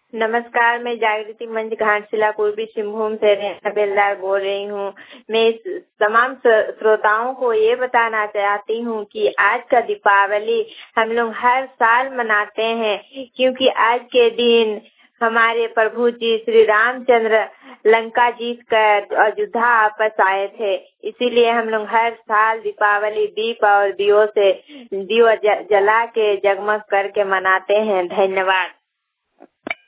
नमस्कार, मैं जागृति मंच घाटशिला पूर्वी सिंहभूम से रेखा बेलदार बोल रही हूँ। मैं तमाम श्रोताओं को ये बताना चाहती हूँ कि आज का दीपावली हम लोग हर साल मनाते हैं, क्योंकि आज के दिन हमारे प्रभु जी श्री रामचंद्र लंका जीत कर अयोध्या वापस आए थे। इसीलिए हम लोग हर साल दीपावली दीप और दियो जला के जगमग करके मनाते हैं। धन्यवाद।